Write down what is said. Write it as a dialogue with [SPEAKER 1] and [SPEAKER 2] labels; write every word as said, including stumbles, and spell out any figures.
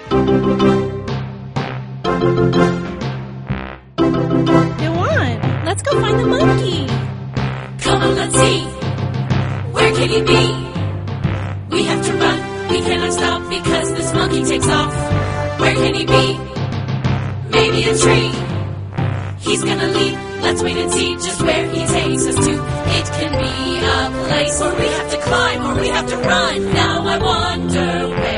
[SPEAKER 1] Dewan, let's go find the monkey.
[SPEAKER 2] Come on, let's see. Where can he be? We have to run. We cannot stop because this monkey takes off. Where can he be? Maybe a tree. He's gonna leap. Let's wait and see just where he takes us to. It can be a place where we have to climb or we have to run. Now I wonder where